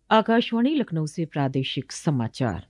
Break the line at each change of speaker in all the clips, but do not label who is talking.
आकाशवाणी लखनऊ से प्रादेशिक समाचार।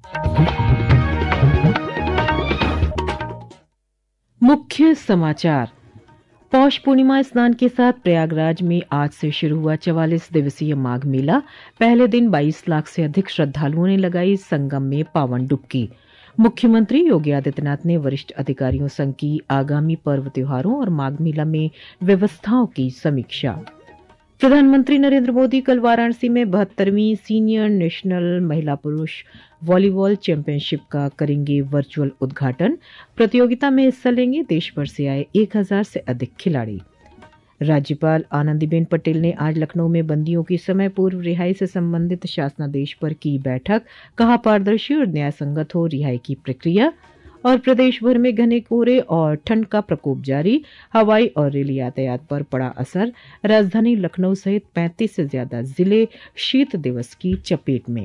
मुख्य समाचार। पौष पूर्णिमा स्नान के साथ प्रयागराज में आज से शुरू हुआ 44 दिवसीय माघ मेला। पहले दिन 22 लाख से अधिक श्रद्धालुओं ने लगाई संगम में पावन डुबकी। मुख्यमंत्री योगी आदित्यनाथ ने वरिष्ठ अधिकारियों संग की आगामी पर्व त्योहारों और माघ मेला में व्यवस्थाओं की समीक्षा। प्रधानमंत्री नरेंद्र मोदी कल वाराणसी में 72वीं सीनियर नेशनल महिला पुरुष वॉलीबॉल चैंपियनशिप का करेंगे वर्चुअल उद्घाटन। प्रतियोगिता में हिस्सा लेंगे देश भर से आए 1000 से अधिक खिलाड़ी। राज्यपाल आनंदीबेन पटेल ने आज लखनऊ में बंदियों की समय पूर्व रिहाई से संबंधित शासनादेश पर की बैठक। कहा, पारदर्शी और न्याय संगत हो रिहाई की प्रक्रिया। और प्रदेश भर में घने कोहरे और ठंड का प्रकोप जारी। हवाई और रेल यातायात पर पड़ा असर। राजधानी लखनऊ सहित 35 से ज्यादा जिले शीत दिवस की चपेट में।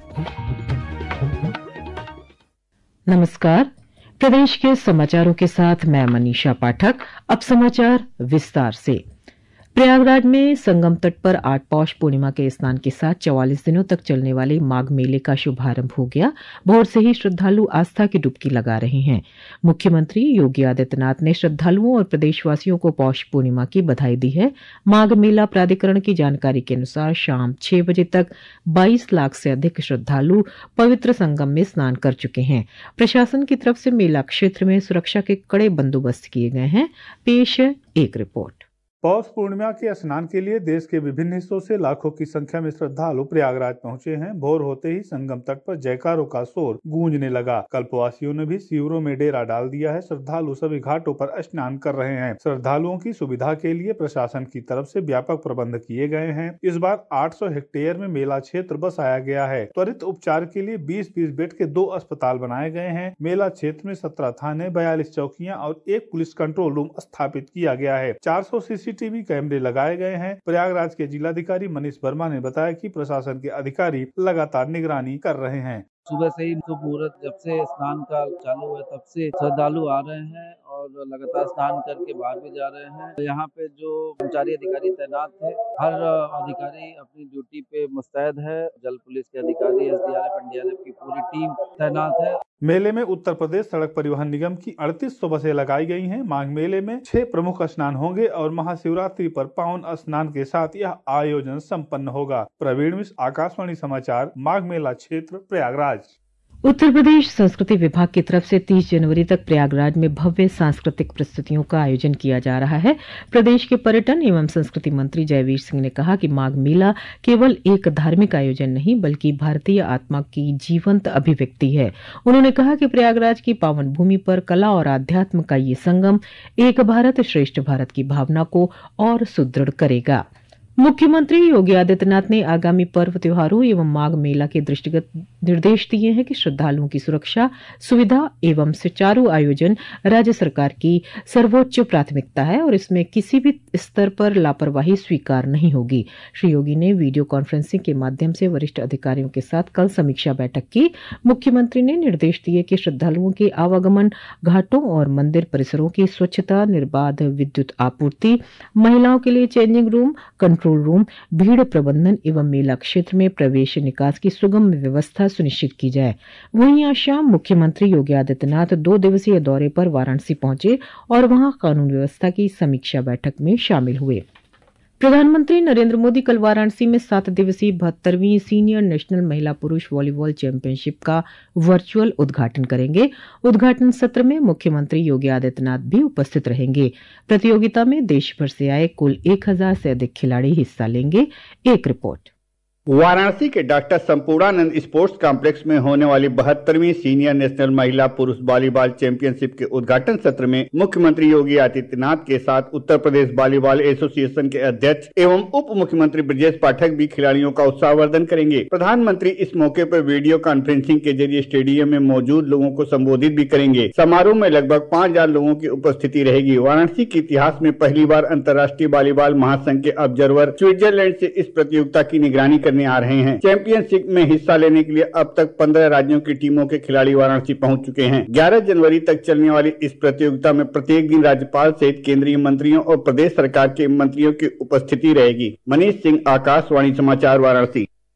नमस्कार, प्रदेश के समाचारों के साथ मैं मनीषा पाठक। अब समाचार विस्तार से। प्रयागराज में संगम तट पर 8 पौष पूर्णिमा के स्नान के साथ 44 दिनों तक चलने वाले माघ मेले का शुभारंभ हो गया। भोर से ही श्रद्धालु आस्था की डुबकी लगा रहे हैं। मुख्यमंत्री योगी आदित्यनाथ ने श्रद्धालुओं और प्रदेशवासियों को पौष पूर्णिमा की बधाई दी है। माघ मेला प्राधिकरण की जानकारी के अनुसार शाम 6 बजे तक 22 लाख से अधिक श्रद्धालु पवित्र संगम में स्नान कर चुके हैं। प्रशासन की तरफ से मेला क्षेत्र में सुरक्षा के कड़े बंदोबस्त किए गए हैं। पेश है एक रिपोर्ट।
पौष पूर्णिमा के स्नान के लिए देश के विभिन्न हिस्सों से लाखों की संख्या में श्रद्धालु प्रयागराज पहुंचे हैं। भोर होते ही संगम तट पर जयकारों का शोर गूंजने लगा। कल्पवासियों ने भी शिविरों में डेरा डाल दिया है। श्रद्धालु सभी घाटों पर स्नान कर रहे हैं। श्रद्धालुओं की सुविधा के लिए प्रशासन की तरफ से व्यापक प्रबंध किए गए हैं। इस बार 800 हेक्टेयर में मेला क्षेत्र बसाया गया है। त्वरित उपचार के लिए 20-20 बेड के 2 अस्पताल बनाए गए हैं। मेला क्षेत्र में 17 थाने, 42 चौकियां और 1 पुलिस कंट्रोल रूम स्थापित किया गया है। 400 सीसीटीवी कैमरे लगाए गए हैं। प्रयागराज के जिलाधिकारी मनीष वर्मा ने बताया कि प्रशासन के अधिकारी लगातार निगरानी कर रहे हैं।
सुबह से ही शुभ मुहूर्त जब से स्नान का चालू हुआ तब से श्रद्धालु आ रहे हैं और लगातार स्नान करके बाहर भी जा रहे हैं। यहाँ पे जो कर्मचारी अधिकारी तैनात थे, हर अधिकारी अपनी ड्यूटी पे मुस्तैद है। जल पुलिस के अधिकारी, SDRF, NDRF की पूरी टीम तैनात है।
मेले में उत्तर प्रदेश सड़क परिवहन निगम की 3800 बसें लगाई गई हैं। माघ मेले में 6 प्रमुख स्नान होंगे और महाशिवरात्रि पर पावन स्नान के साथ यह आयोजन संपन्न होगा। प्रवीण मिश्र, आकाशवाणी समाचार, माघ मेला क्षेत्र, प्रयागराज।
उत्तर प्रदेश संस्कृति विभाग की तरफ से 30 जनवरी तक प्रयागराज में भव्य सांस्कृतिक प्रस्तुतियों का आयोजन किया जा रहा है। प्रदेश के पर्यटन एवं संस्कृति मंत्री जयवीर सिंह ने कहा कि माघ मेला केवल एक धार्मिक आयोजन नहीं बल्कि भारतीय आत्मा की जीवंत अभिव्यक्ति है। उन्होंने कहा कि प्रयागराज की पावन भूमि पर कला और आध्यात्म का ये संगम एक भारत श्रेष्ठ भारत की भावना को और सुदृढ़ करेगा। मुख्यमंत्री योगी आदित्यनाथ ने आगामी पर्व त्योहारों एवं माघ मेला के दृष्टिगत निर्देश दिए हैं कि श्रद्धालुओं की सुरक्षा, सुविधा एवं सुचारू आयोजन राज्य सरकार की सर्वोच्च प्राथमिकता है और इसमें किसी भी स्तर पर लापरवाही स्वीकार नहीं होगी। श्री योगी ने वीडियो कॉन्फ्रेंसिंग के माध्यम से वरिष्ठ अधिकारियों के साथ कल समीक्षा बैठक की। मुख्यमंत्री ने निर्देश दिए कि श्रद्धालुओं के आवागमन, घाटों और मंदिर परिसरों की स्वच्छता, निर्बाध विद्युत आपूर्ति, महिलाओं के लिए चेंजिंग रूम, कंट्रोल रूम, भीड़ प्रबंधन एवं मेला क्षेत्र में प्रवेश निकास की सुगम व्यवस्था सुनिश्चित की जाए। वहीं आज शाम मुख्यमंत्री योगी आदित्यनाथ 2 दिवसीय दौरे पर वाराणसी पहुंचे और वहां कानून व्यवस्था की समीक्षा बैठक में शामिल हुए। प्रधानमंत्री नरेंद्र मोदी कल वाराणसी में 7 दिवसीय 72वीं सीनियर नेशनल महिला पुरुष वॉलीबॉल चैंपियनशिप का वर्चुअल उद्घाटन करेंगे। उद्घाटन सत्र में मुख्यमंत्री योगी आदित्यनाथ भी उपस्थित रहेंगे। प्रतियोगिता में देश भर से आए कुल 1000 से अधिक खिलाड़ी हिस्सा लेंगे। एक रिपोर्ट।
वाराणसी के डॉक्टर संपूर्णानंद स्पोर्ट्स कॉम्प्लेक्स में होने वाली 72वीं सीनियर नेशनल महिला पुरुष वॉलीबॉल चैंपियनशिप के उद्घाटन सत्र में मुख्यमंत्री योगी आदित्यनाथ के साथ उत्तर प्रदेश वॉलीबॉल एसोसिएशन के अध्यक्ष एवं उप मुख्यमंत्री ब्रजेश पाठक भी खिलाड़ियों का उत्साहवर्धन करेंगे। प्रधानमंत्री इस मौके पर वीडियो कॉन्फ्रेंसिंग के जरिए स्टेडियम में मौजूद लोगों को संबोधित भी करेंगे। समारोह में लगभग 5000 लोगों की उपस्थिति रहेगी। वाराणसी के इतिहास में पहली बार अंतर्राष्ट्रीय वॉलीबॉल महासंघ के ऑब्जर्वर स्विट्जरलैंड से इस प्रतियोगिता की निगरानी करने आ रहे हैं। चैंपियनशिप में हिस्सा लेने के लिए अब तक 15 राज्यों की टीमों के खिलाड़ी वाराणसी पहुंच चुके हैं। 11 जनवरी तक चलने वाली इस प्रतियोगिता में प्रत्येक दिन राज्यपाल सहित केंद्रीय मंत्रियों और प्रदेश सरकार के मंत्रियों की उपस्थिति रहेगी। मनीष सिंह, आकाशवाणी समाचार, वाराणसी।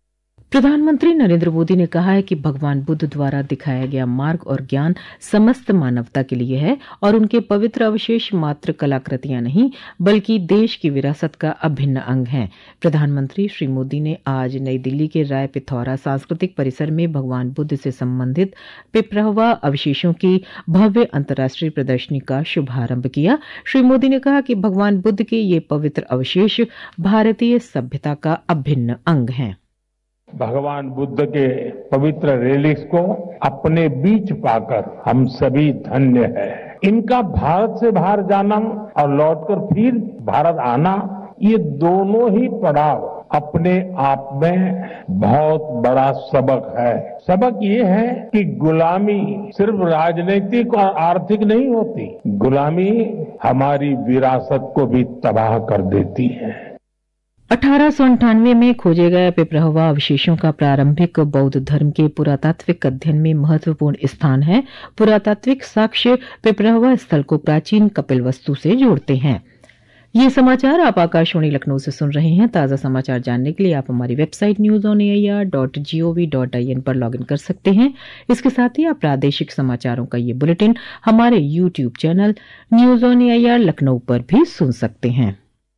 प्रधानमंत्री नरेंद्र मोदी ने कहा है कि भगवान बुद्ध द्वारा दिखाया गया मार्ग और ज्ञान समस्त मानवता के लिए है और उनके पवित्र अवशेष मात्र कलाकृतियां नहीं बल्कि देश की विरासत का अभिन्न अंग हैं। प्रधानमंत्री श्री मोदी ने आज नई दिल्ली के राय पिथौरा सांस्कृतिक परिसर में भगवान बुद्ध से संबंधित पिपरहवा अवशेषों की भव्य अंतर्राष्ट्रीय प्रदर्शनी का शुभारंभ किया। श्री मोदी ने कहा कि भगवान बुद्ध के ये पवित्र अवशेष भारतीय सभ्यता का अभिन्न अंग हैं।
भगवान बुद्ध के पवित्र रेलिक्स को अपने बीच पाकर हम सभी धन्य हैं। इनका भारत से बाहर जाना और लौटकर फिर भारत आना, ये दोनों ही पड़ाव अपने आप में बहुत बड़ा सबक है। सबक ये है कि गुलामी सिर्फ राजनीतिक और आर्थिक नहीं होती, गुलामी हमारी विरासत को भी तबाह कर देती है।
1898 में खोजे गए पिपरहवा अवशेषों का प्रारंभिक बौद्ध धर्म के पुरातात्विक अध्ययन में महत्वपूर्ण स्थान है। पुरातात्विक साक्ष्य पिपरहवा स्थल को प्राचीन कपिलवस्तु से जोड़ते हैं। ये समाचार आप आकाशवाणी लखनऊ से सुन रहे हैं। ताज़ा समाचार जानने के लिए आप हमारी वेबसाइट newsonair.gov.in पर लॉगिन कर सकते हैं। इसके साथ ही आप प्रादेशिक समाचारों का ये बुलेटिन हमारे YouTube channel news on AIR Lucknow पर भी सुन सकते हैं।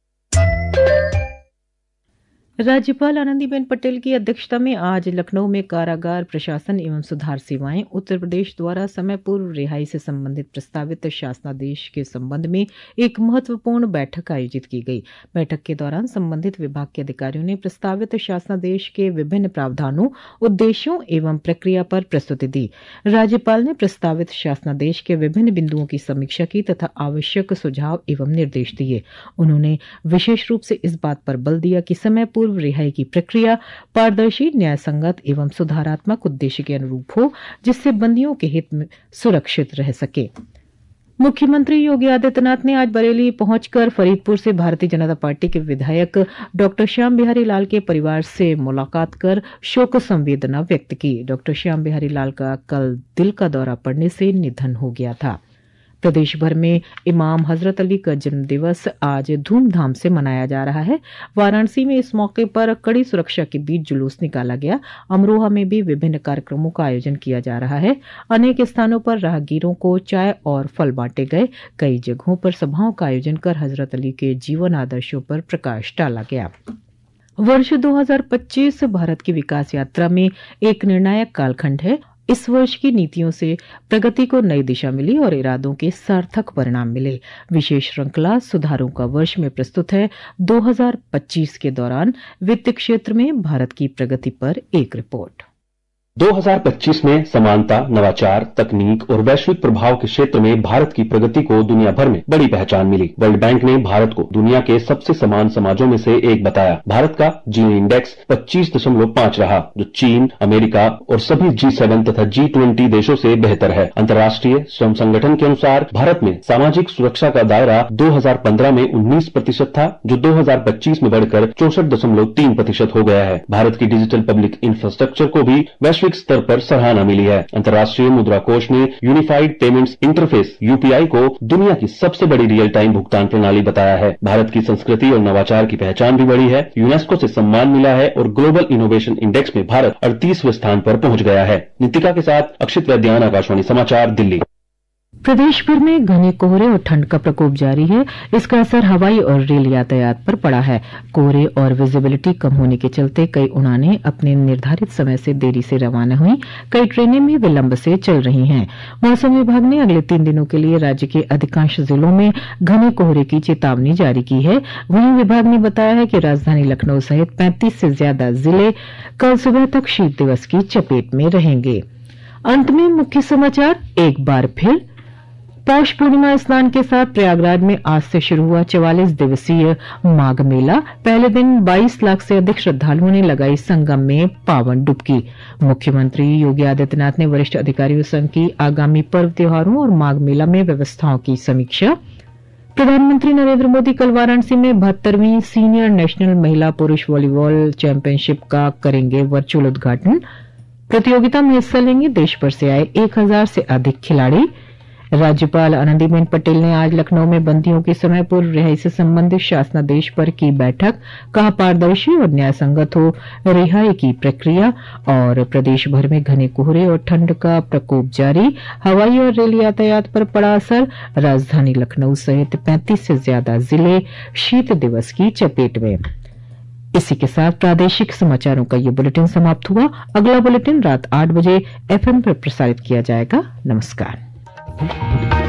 राज्यपाल आनंदीबेन पटेल की अध्यक्षता में आज लखनऊ में कारागार प्रशासन एवं सुधार सेवाएं उत्तर प्रदेश द्वारा समय पूर्व रिहाई से संबंधित प्रस्तावित शासनादेश के संबंध में एक महत्वपूर्ण बैठक आयोजित की गई। बैठक के दौरान संबंधित विभाग के अधिकारियों ने प्रस्तावित शासनादेश के विभिन्न प्रावधानों, उद्देश्यों एवं प्रक्रिया पर प्रस्तुति दी। राज्यपाल ने प्रस्तावित शासनादेश के विभिन्न बिंदुओं की समीक्षा की तथा आवश्यक सुझाव एवं निर्देश दिए। उन्होंने विशेष रूप से इस बात पर बल दिया कि समय पूर्व रिहाई की प्रक्रिया पारदर्शी, न्याय संगत एवं सुधारात्मक उद्देश्य के अनुरूप हो, जिससे बंदियों के हित में सुरक्षित रह सके। मुख्यमंत्री योगी आदित्यनाथ ने आज बरेली पहुंचकर फरीदपुर से भारतीय जनता पार्टी के विधायक डॉक्टर श्याम बिहारी लाल के परिवार से मुलाकात कर शोक संवेदना व्यक्त की। डॉक्टर श्याम बिहारी लाल का कल दिल का दौरा पड़ने से निधन हो गया था। प्रदेश भर में इमाम हजरत अली का जन्म दिवस आज धूमधाम से मनाया जा रहा है। वाराणसी में इस मौके पर कड़ी सुरक्षा के बीच जुलूस निकाला गया। अमरोहा में भी विभिन्न कार्यक्रमों का आयोजन किया जा रहा है। अनेक स्थानों पर राहगीरों को चाय और फल बांटे गए। कई जगहों पर सभाओं का आयोजन कर हजरत अली के जीवन आदर्शों पर प्रकाश डाला गया। वर्ष 2025 भारत की विकास यात्रा में एक निर्णायक कालखंड है। इस वर्ष की नीतियों से प्रगति को नई दिशा मिली और इरादों के सार्थक परिणाम मिले। विशेष श्रृंखला सुधारों का वर्ष में प्रस्तुत है। 2025 के दौरान वित्त क्षेत्र में भारत की प्रगति पर एक रिपोर्ट।
2025 में समानता, नवाचार, तकनीक और वैश्विक प्रभाव के क्षेत्र में भारत की प्रगति को दुनिया भर में बड़ी पहचान मिली। वर्ल्ड बैंक ने भारत को दुनिया के सबसे समान समाजों में से एक बताया। भारत का जीनी इंडेक्स 25.5 रहा, जो चीन, अमेरिका और सभी G7 तथा G20 देशों से बेहतर है। अंतर्राष्ट्रीय श्रम संगठन के अनुसार भारत में सामाजिक सुरक्षा का दायरा 2015 में 19% था, जो 2025 में बढ़कर 64.3% हो गया है। भारत की डिजिटल पब्लिक इंफ्रास्ट्रक्चर को भी वैश्विक स्तर पर सराहना मिली है। अंतर्राष्ट्रीय मुद्रा कोष ने यूनिफाइड पेमेंट्स इंटरफेस UPI को दुनिया की सबसे बड़ी रियल टाइम भुगतान प्रणाली बताया है। भारत की संस्कृति और नवाचार की पहचान भी बढ़ी है। यूनेस्को से सम्मान मिला है और ग्लोबल इनोवेशन इंडेक्स में भारत 38वें स्थान पर पहुंच गया है। नितिका के साथ अक्षित वैद्यान, आकाशवाणी समाचार, दिल्ली।
प्रदेश भर में घने कोहरे और ठंड का प्रकोप जारी है। इसका असर हवाई और रेल यातायात पर पड़ा है। कोहरे और विजिबिलिटी कम होने के चलते कई उड़ानें अपने निर्धारित समय से देरी से रवाना हुई। कई ट्रेनें भी विलंब से चल रही हैं। मौसम विभाग ने अगले 3 दिनों के लिए राज्य के अधिकांश जिलों में घने कोहरे की चेतावनी जारी की है। वहीं विभाग ने बताया है कि राजधानी लखनऊ सहित 35 से ज्यादा जिले कल सुबह तक शीत दिवस की चपेट में रहेंगे। अंत में मुख्य समाचार एक बार फिर। पौष पूर्णिमा स्नान के साथ प्रयागराज में आज से शुरू हुआ 44 दिवसीय माघ मेला। पहले दिन 22 लाख से अधिक श्रद्धालुओं ने लगाई संगम में पावन डुबकी। मुख्यमंत्री योगी आदित्यनाथ ने वरिष्ठ अधिकारियों संग की आगामी पर्व त्योहारों और माघ मेला में व्यवस्थाओं की समीक्षा। प्रधानमंत्री नरेंद्र मोदी कल वाराणसी में 72वीं सीनियर नेशनल महिला पुरुष वॉलीबॉल चैंपियनशिप का करेंगे वर्चुअल उद्घाटन। प्रतियोगिता में हिस्सा लेंगे देश भर से आए 1000 से अधिक खिलाड़ी। राज्यपाल आनंदीबेन पटेल ने आज लखनऊ में बंदियों की समय पूर्व रिहाई से संबंधित शासनादेश पर की बैठक, कहा पारदर्शी और न्याय संगत हो रिहाई की प्रक्रिया। और प्रदेश भर में घने कोहरे और ठंड का प्रकोप जारी, हवाई और रेल यातायात पर पड़ा असर। राजधानी लखनऊ सहित 35 से ज्यादा जिले शीत दिवस की चपेट में। इसी के साथ प्रादेशिक समाचारों का ये बुलेटिन समाप्त हुआ। अगला बुलेटिन रात 8 बजे FM पर प्रसारित किया जाएगा। नमस्कार।